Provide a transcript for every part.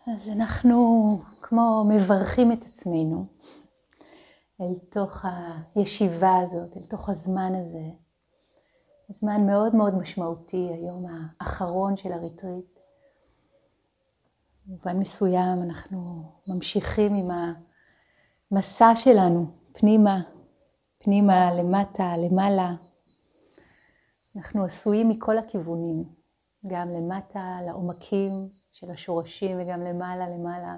אז אנחנו כמו מברכים את עצמנו אל תוך הישיבה הזאת, אל תוך הזמן הזה. זמן מאוד מאוד משמעותי, היום האחרון של הריטריט. במובן מסוים אנחנו ממשיכים עם המסע שלנו, פנימה, למטה, למעלה. אנחנו עשויים מכל הכיוונים, גם למטה, לעומקים של השורשים, וגם למעלה,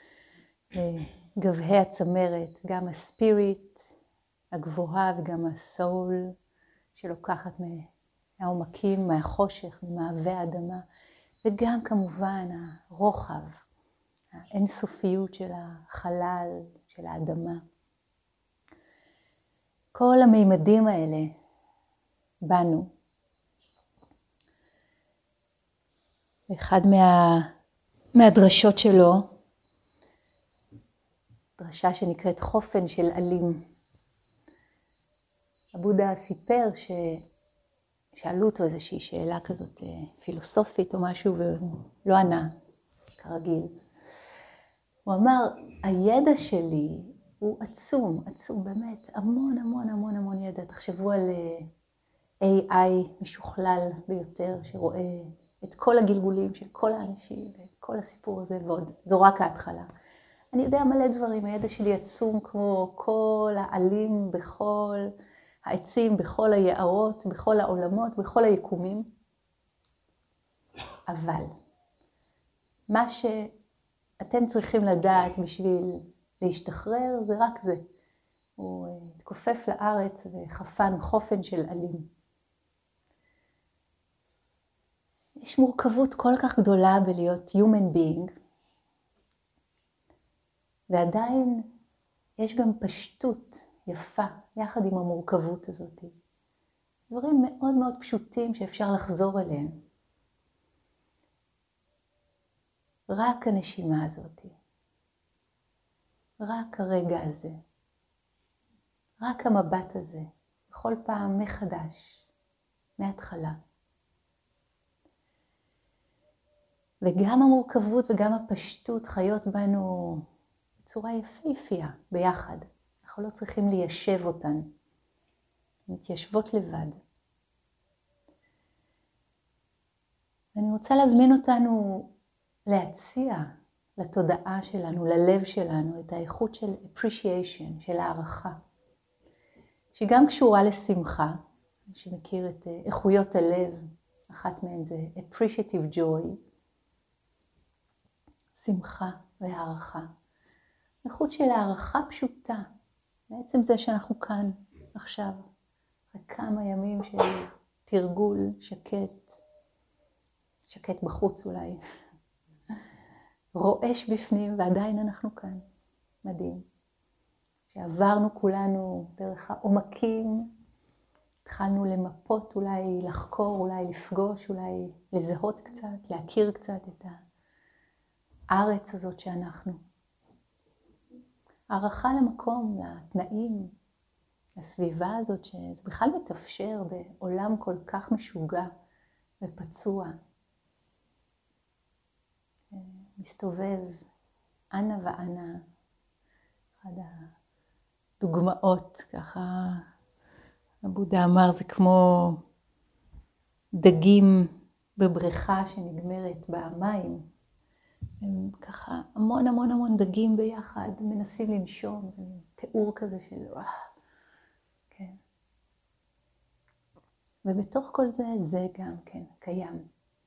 גבהי הצמרת, גם הספיריט הגבוהה וגם הסול שלוקחת מהעומקים, מהחושך, ממעבה האדמה, וגם כמובן הרוחב, האינסופיות של החלל, של האדמה. כל המימדים האלה בנו. אחד מהדרשות שלו, דרשה שנקראת חופן של עלים. הבודה סיפר ששאלו אותו איזושהי שאלה כזאת פילוסופית או משהו, והוא לא ענה, כרגיל. הוא אמר, הידע שלי הוא עצום, באמת, המון ידע. תחשבו על AI משוכלל ביותר, שרואה את כל הגלגולים של כל האנשים, וכל הסיפור הזה, ועוד זו רק ההתחלה. אני יודע מלא דברים, הידע שלי עצום כמו כל העלים בכל העצים, בכל היערות, בכל העולמות, בכל היקומים. אבל מה שאתם צריכים לדעת בשביל להשתחרר זה רק זה. הוא התכופף לארץ וחפן חופן של עלים. יש מורכבות כל כך גדולה בלהיות human being, ועדיין יש גם פשטות יפה יחד עם המורכבות הזאת. דברים מאוד מאוד פשוטים שאפשר לחזור אליהם. רק הנשימה הזאת, רק הרגע הזה, רק המבט הזה, בכל פעם מחדש, מההתחלה. וגם המורכבות וגם הפשטות חיות בנו בצורה יפהפייה ביחד. אנחנו לא צריכים ליישב אותן. מתיישבות לבד. ואני רוצה להזמין אותנו להציע לתודעה שלנו, ללב שלנו, את האיכות של appreciation, של הערכה. שהיא גם קשורה לשמחה. מי שמכיר את איכויות הלב, אחת מהן זה appreciative joy. שמחה והערכה. איכות של הערכה פשוטה. בעצם זה שאנחנו כאן עכשיו. אחרי כמה ימים של תרגול שקט בחוץ אולי. רועש בפנים ועדיין אנחנו כאן. מדהים. שעברנו כולנו דרך העומקים. התחלנו למפות אולי, לחקור, אולי לפגוש, אולי לזהות קצת, להכיר קצת את הארץ הזאת שאנחנו. הערכה למקום, לתנאים, לסביבה הזאת, שזה בכלל מתאפשר בעולם כל כך משוגע ופצוע. מסתובב אנה ואנה, אחד הדוגמאות, ככה הבודה אמר, זה כמו דגים בבריכה שנגמרת במים. הם ככה המון דגים ביחד, מנסים לנשום, תיאור כזה של כן. ובתוך כל זה גם כן קיים.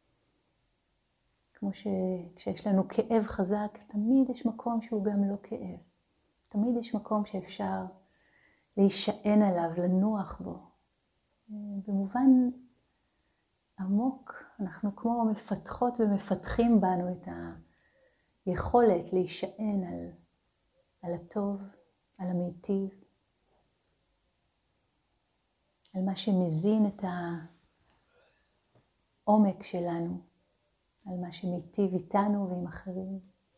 כמו שכשיש לנו כאב חזק, תמיד יש מקום שהוא גם לא כאב. תמיד יש מקום שאפשר להישען עליו, לנוח בו. במובן עמוק, אנחנו כמו מפתחות ומפתחים בנו את היכולת להישען על הטוב, על המיטיב, על מה שמזין את העומק שלנו, על מה שמיטיב איתנו ועם אחרים.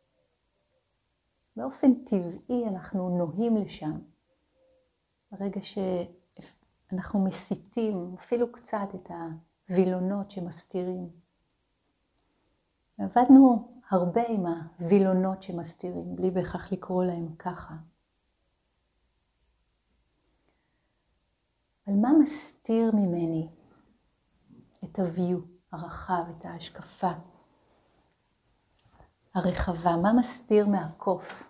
באופן טבעי אנחנו נוהים לשם. ברגע שאנחנו מסיתים אפילו קצת את הווילונות שמסתירים. עבדנו הרבה עם הווילונות שמסתירים, בלי בהכרח לקרוא להם ככה. אבל מה מסתיר ממני את הוויו הרחב, את ההשקפה הרחבה? מה מסתיר מהקוף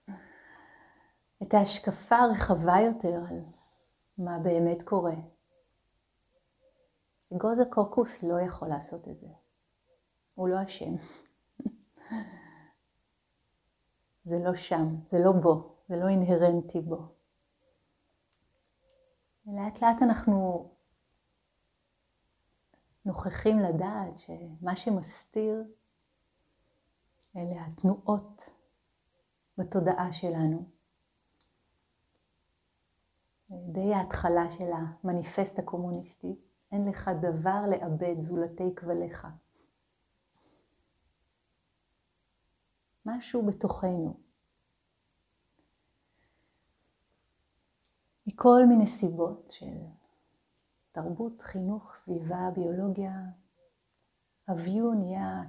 את ההשקפה הרחבה יותר על מה באמת קורה? אגוז הקוקוס לא יכול לעשות את זה. הוא לא אשם. זה לא שם, זה לא בו, זה לא אינהרנטי בו. לאט לאט אנחנו נוכחים לדעת שמה שמסתיר אלה התנועות בתודעה שלנו. די ההתחלה של המניפסט הקומוניסטי, אין לך דבר לאבד זולתי כבליך. משהו בתוכנו. מכל מיני סיבות של תרבות, חינוך, סביבה, ביולוגיה, הוויו נהיה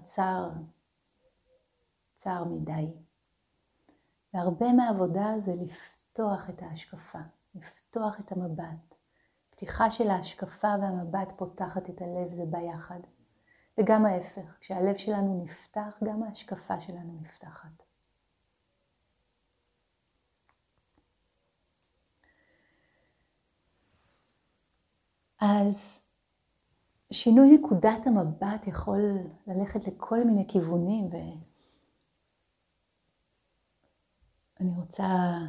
צר מדי. והרבה מהעבודה זה לפתוח את ההשקפה, לפתוח את המבט. פתיחה של ההשקפה והמבט פותחת את הלב, זה ביחד. וגם ההפך, כשהלב שלנו נפתח, גם ההשקפה שלנו נפתחת. אז שינוי נקודת המבט יכול ללכת לכל מיני כיוונים, ואני רוצה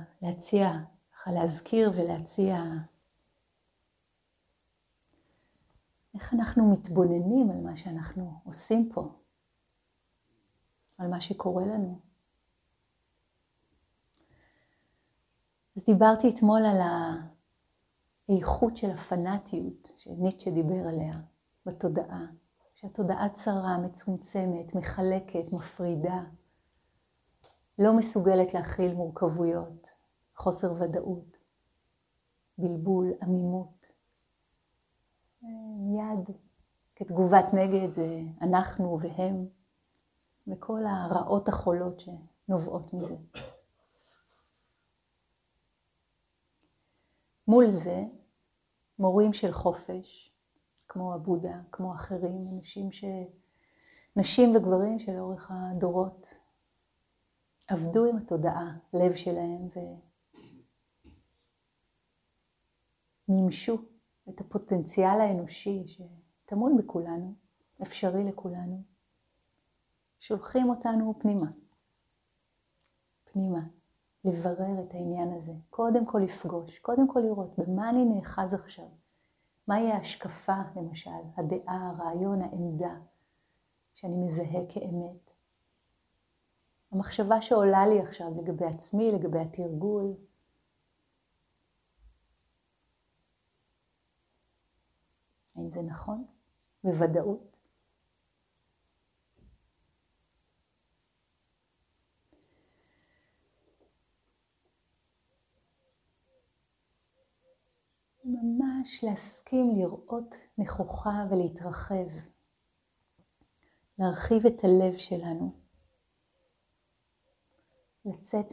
להזכיר ולהציע איך אנחנו מתבוננים על מה שאנחנו עושים פה, על מה שקורה לנו. אז דיברתי אתמול על האיכות של הפנאטיות שניטשה דיבר עליה בתודעה, שהתודעה צרה, מצומצמת, מחלקת, מפרידה, לא מסוגלת להכיל מורכבויות, חוסר ודאות, בלבול, עמימות. מיד כתגובת נגד זה אנחנו והם, וכל הרעות החולות שנובעות מזה. מול זה, מורים של חופש, כמו הבודה, כמו אחרים, נשים וגברים שלאורך הדורות עבדו עם התודעה, לב שלהם, ומימשו את הפוטנציאל האנושי שטמון בכולנו, אפשרי לכולנו. שולחים אותנו פנימה, לברר את העניין הזה. קודם כל לפגוש, קודם כל לראות במה אני נאחז עכשיו. מהי ההשקפה, למשל, הדעה, הרעיון, העמדה, שאני מזהה כאמת. המחשבה שעולה לי עכשיו לגבי עצמי, לגבי התרגול. האם זה נכון? בוודאות. ממש להסכים לראות נכוחה ולהתרחב. להרחיב את הלב שלנו. לצאת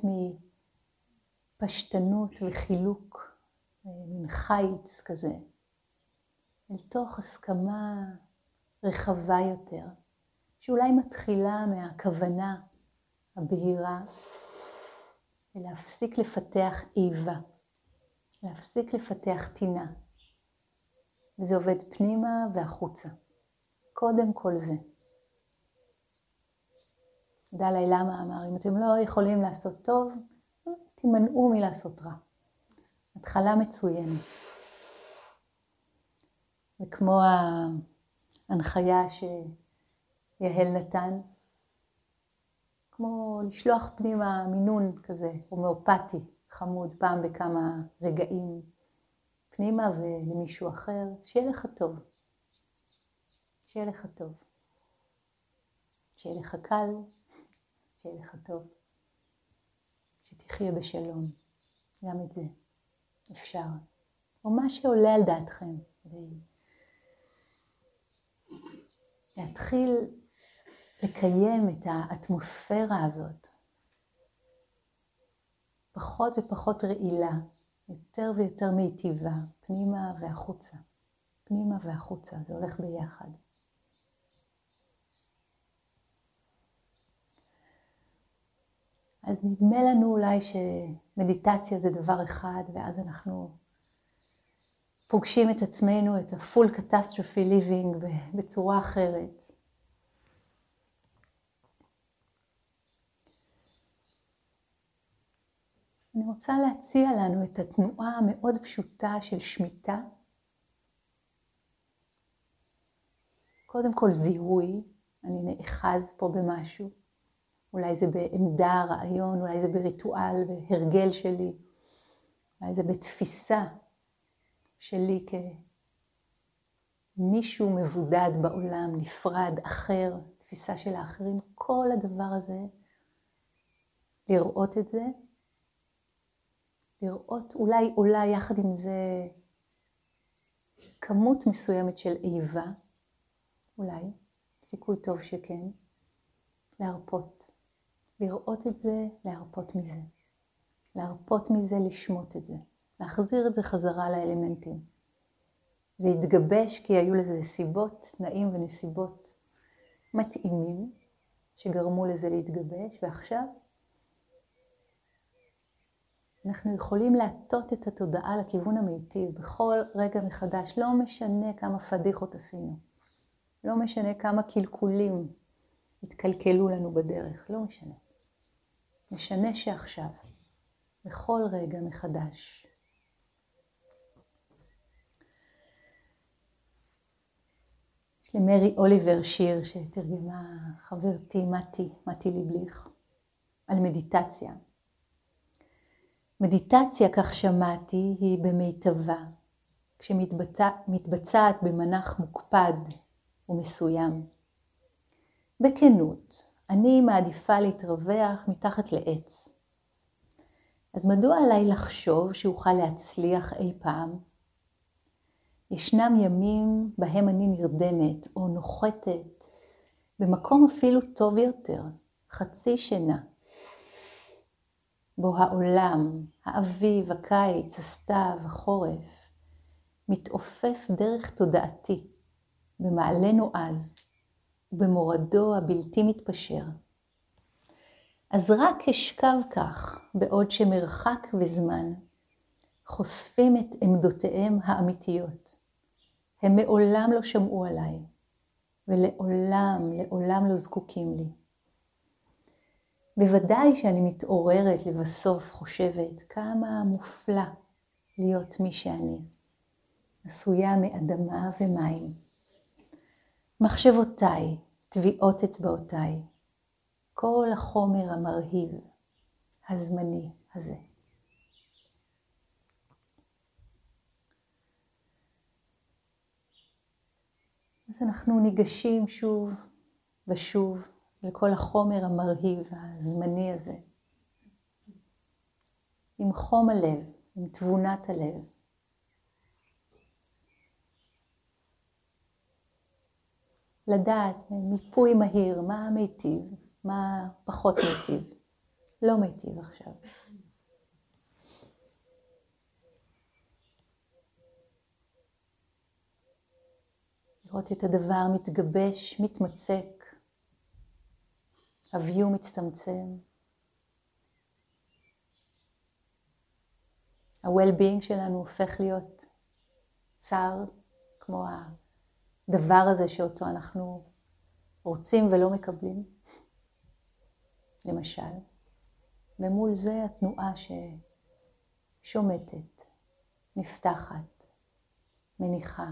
מפשטנות וחילוק, מן חיץ כזה, אל תוך הסכמה רחבה יותר, שאולי מתחילה מהכוונה הבהירה, ולהפסיק לפתח איבה, להפסיק לפתח טינה. וזה עובד פנימה והחוצה. קודם כל זה. דלאי למה אמר, אם אתם לא יכולים לעשות טוב, תימנעו מלעשות רע. התחלה מצוינת. וכמו ההנחיה שיהל נתן, כמו לשלוח פנימה מינון כזה, הומאופתי, חמוד, פעם בכמה רגעים, פנימה ולמישהו אחר, שיהיה לך טוב. שיהיה לך טוב. שיהיה לך קל. שיהיה לך טוב, שתחיה בשלום, גם את זה אפשר, או מה שעולה על דעתכם, להתחיל לקיים את האטמוספירה הזאת. פחות ופחות רעילה, יותר ויותר מיטיבה, פנימה והחוצה. פנימה והחוצה, זה הולך ביחד. אז נדמה לנו אולי שמדיטציה זה דבר אחד, ואז אנחנו פוגשים את עצמנו, את ה-full catastrophe living בצורה אחרת. אני רוצה להציע לנו את התנועה המאוד פשוטה של שמיטה. קודם כל זיהוי, אני נאחז פה במשהו. אולי זה בעמדה, רעיון, אולי זה בריטואל, בהרגל שלי. אולי זה בתפיסה שלי כמישהו מבודד בעולם, נפרד, אחר, תפיסה של האחרים. כל הדבר הזה, לראות את זה. לראות אולי עולה יחד עם זה כמות מסוימת של איבה. אולי, סיכוי טוב שכן. להרפות. לראות את זה, להרפות מזה. להרפות מזה, לשמוט את זה. להחזיר את זה חזרה לאלמנטים. זה התגבש כי היו לזה סיבות, תנאים ונסיבות מתאימים שגרמו לזה להתגבש, ועכשיו אנחנו יכולים להטות את התודעה לכיוון המיטיב בכל רגע מחדש. לא משנה כמה פדיחות עשינו. לא משנה כמה קלקולים התקלקלו לנו בדרך. לא משנה. משנה שעכשיו, בכל רגע מחדש. יש למרי אוליבר שיר שתרגמה חברתי מתי ליבליך על מדיטציה. מדיטציה, כך שמעתי, היא במיטבה, כשמתבצעת במנח מוקפד ומסוים. בכנות, אני מעדיפה להתרווח מתחת לעץ. אז מדוע עליי לחשוב שאוכל להצליח אי פעם? ישנם ימים בהם אני נרדמת או נוחתת, במקום אפילו טוב יותר, חצי שינה. בו העולם, האביב, הקיץ, הסתיו, החורף, מתעופף דרך תודעתי, במעלה נועז, ובמורדו הבלתי מתפשר. אז רק אשכב כך, בעוד שמרחק וזמן, חושפים את עמדותיהם האמיתיות. הם מעולם לא שמעו עליי, לעולם לא זקוקים לי. בוודאי שאני מתעוררת לבסוף חושבת כמה מופלא להיות מי שאני, עשויה מאדמה ומים. מחשבותיי, טביעות אצבעותיי, כל החומר המרהיב, הזמני הזה. אז אנחנו ניגשים שוב ושוב לכל החומר המרהיב, הזמני הזה. עם חום הלב, עם תבונת הלב. לדעת מיפוי מהיר, מה מיטיב, מה פחות מיטיב. לא מיטיב עכשיו. לראות את הדבר מתגבש, מתמצק, הוויו מצטמצם. ה-well-being שלנו הופך להיות צר, כמו הדבר הזה שאותו אנחנו רוצים ולא מקבלים. למשל, ומול זה התנועה ששומטת, נפתחת, מניחה.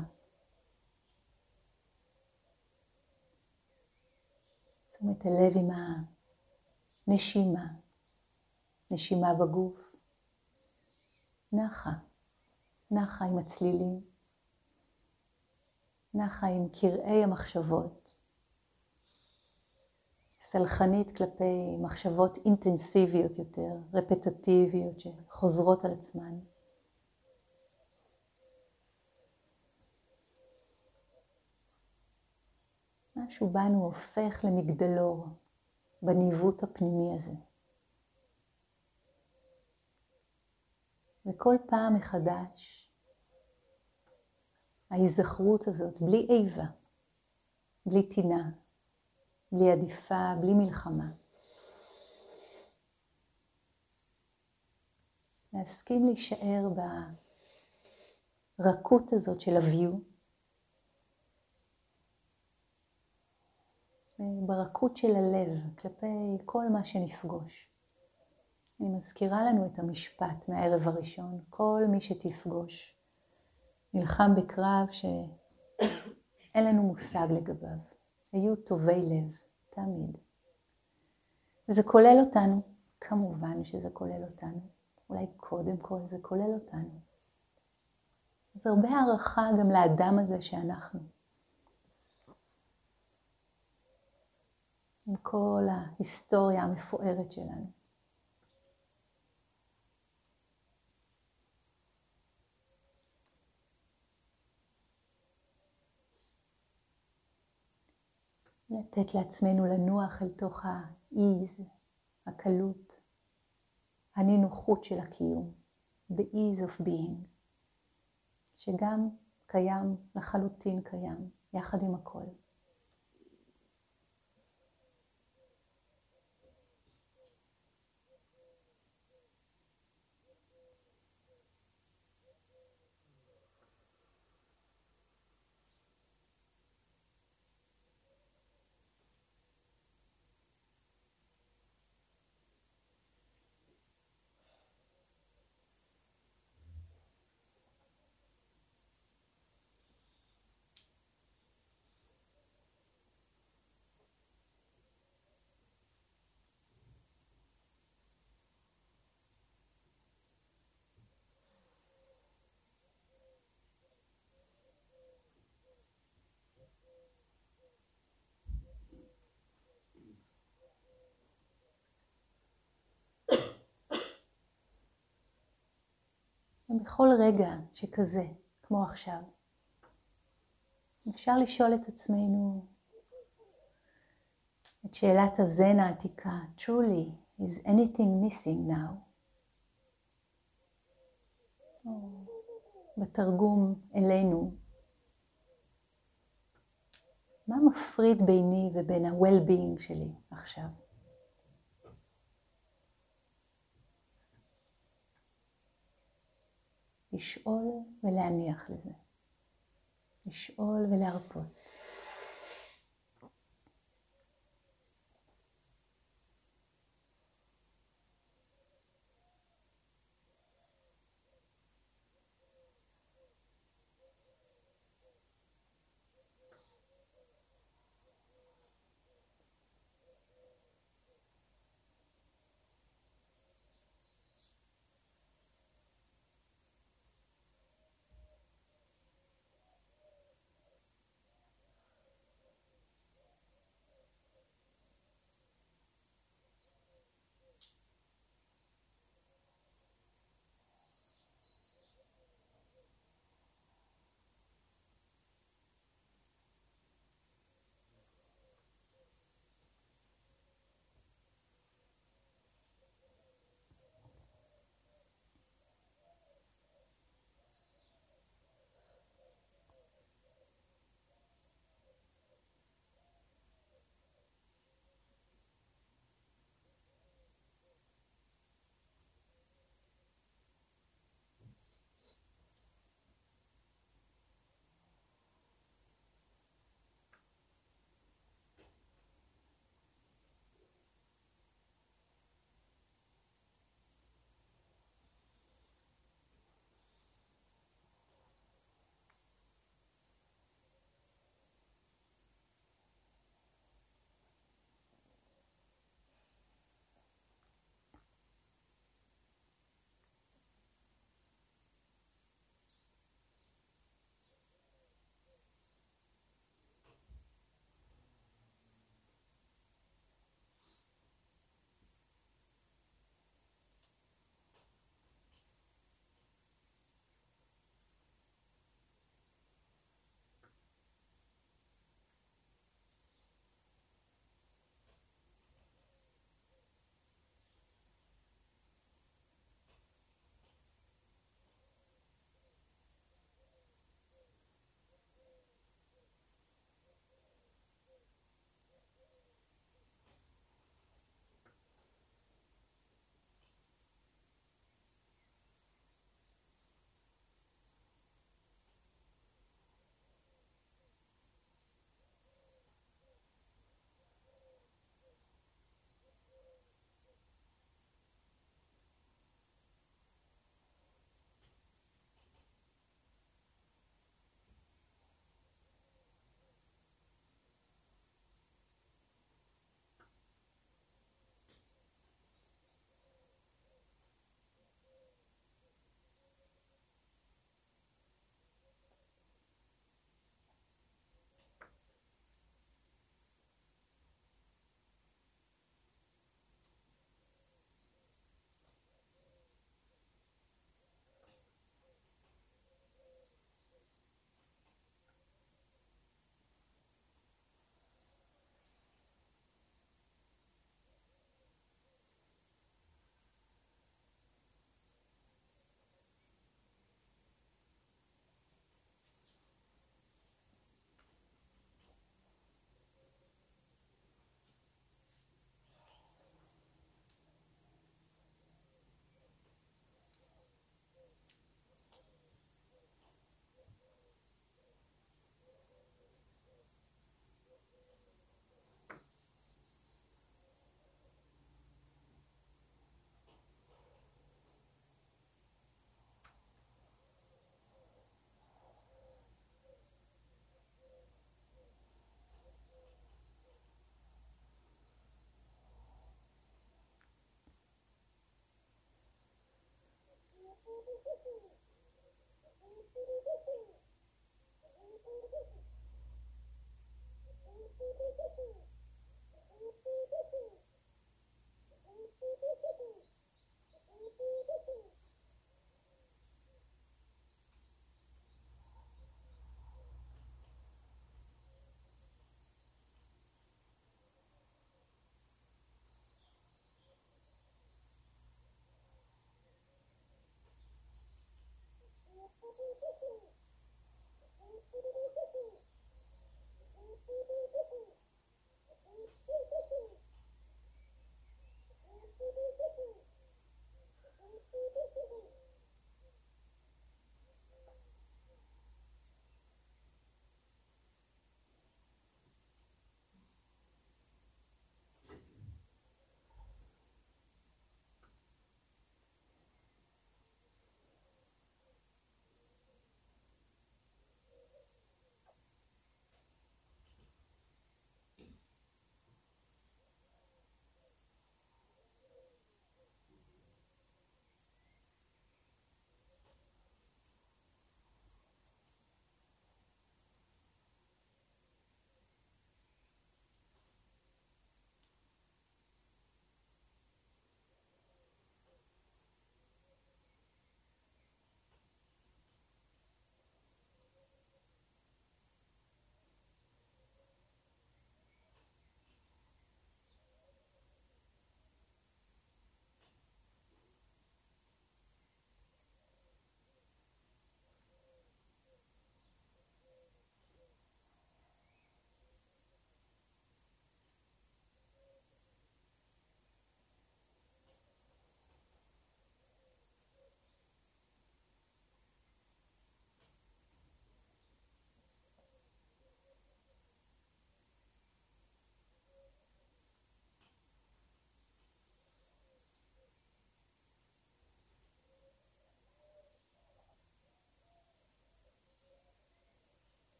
תשומת הלב עם הנשימה, נשימה בגוף, נחה עם הצלילים, נחה עם קרעי המחשבות, סלחנית כלפי מחשבות אינטנסיביות יותר, רפטטיביות שחוזרות על עצמן. משהו בנו הופך למגדלור בניווט הפנימי הזה. וכל פעם מחדש, ההיזכרות הזאת, בלי איבה, בלי טינה, בלי עדיפה, בלי מלחמה. להסכים להישאר ברכות הזאת של הוויו, ברכות של הלב כלפי כל מה שנפגוש. אני מזכירה לנו את המשפט מהערב הראשון, כל מי שתפגוש נלחם בקרב שאין לנו מושג לגביו. היו טובי לב, תמיד. וזה כולל אותנו, כמובן שזה כולל אותנו. אולי קודם כל זה כולל אותנו. אז הרבה הערכה גם לאדם הזה שאנחנו. עם כל ההיסטוריה המפוארת שלנו. לתת לעצמנו לנוח אל תוך האיז, הקלות, הנינוחות של הקיום, the ease of being, שגם קיים, לחלוטין קיים, יחד עם הכל. ובכל רגע שכזה, כמו עכשיו, אפשר לשאול את עצמנו את שאלת הזן העתיקה, truly, is anything missing now? בתרגום אלינו, מה מפריד ביני ובין ה-well-being שלי עכשיו? לשאול ולהניח לזה. לשאול ולהרפות.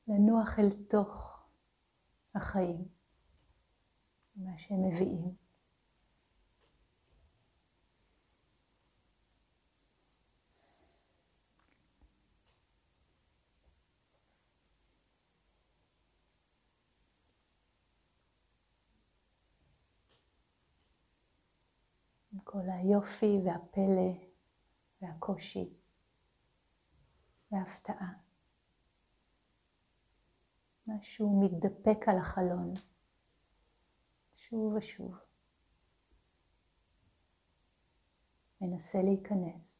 לנוח אל תוך החיים, מה שהם מביאים. עם כל היופי והפלא והקושי וההפתעה. משהו מתדפק על החלון, שוב ושוב. מנסה להיכנס.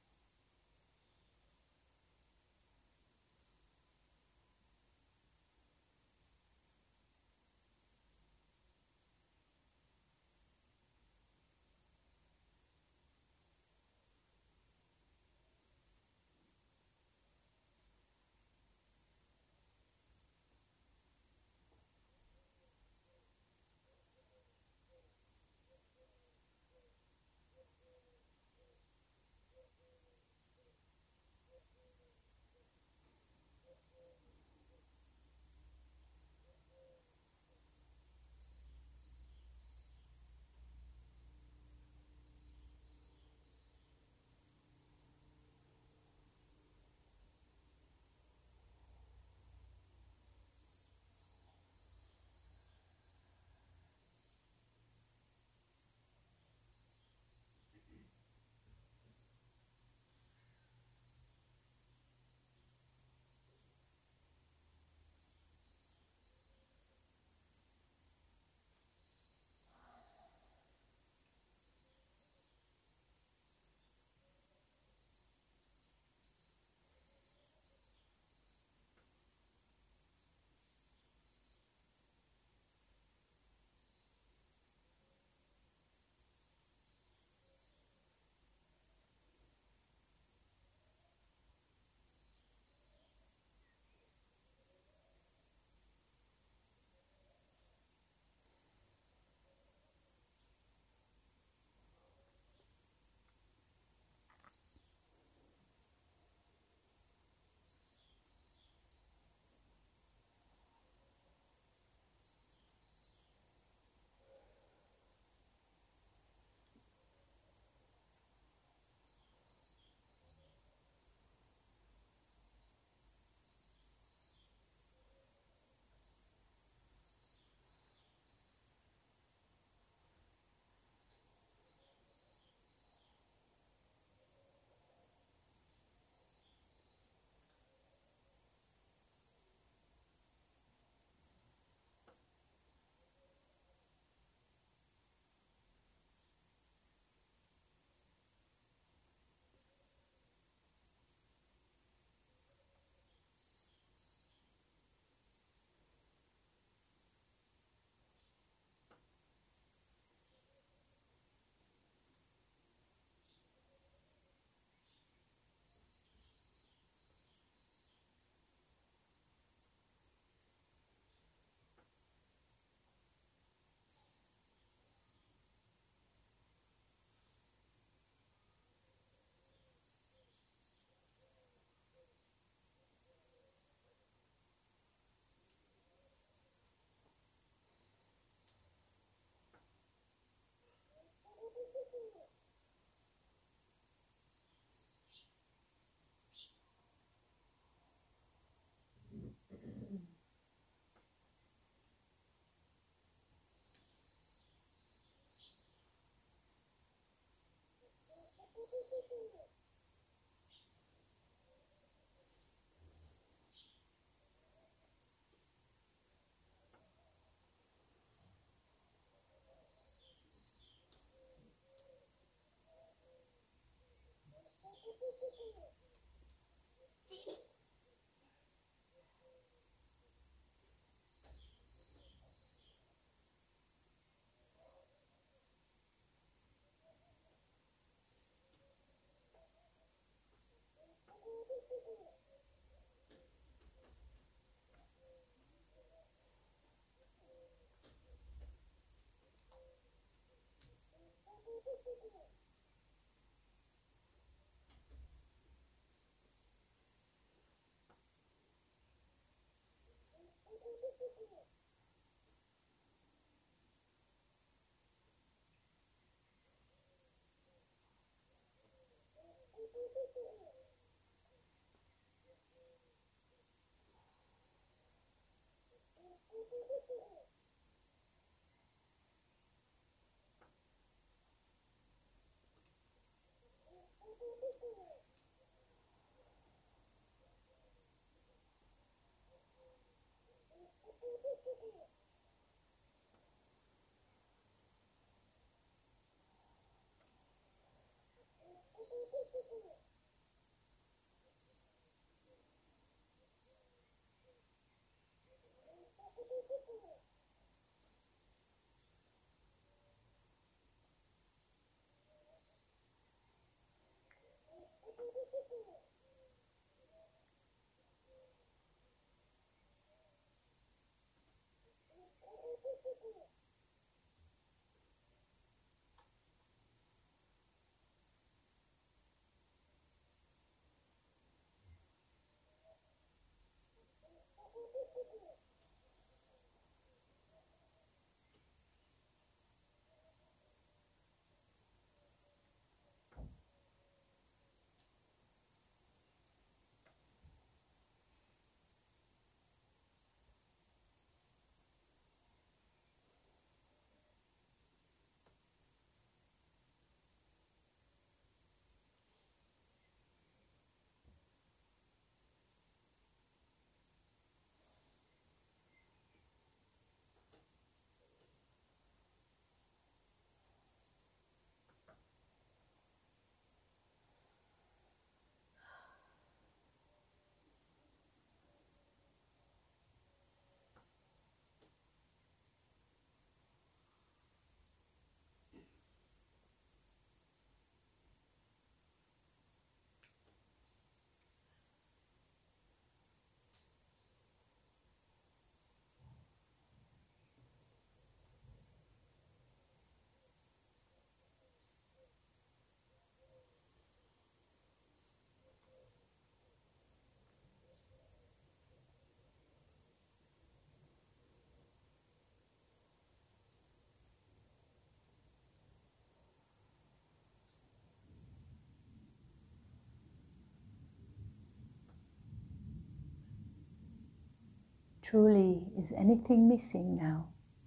truly, is anything missing now?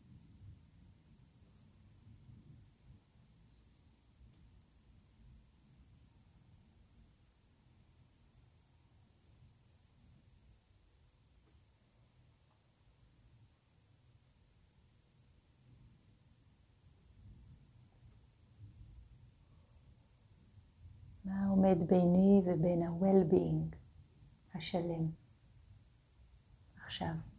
מה עומד ביני ובין ה-well-being השלם עכשיו?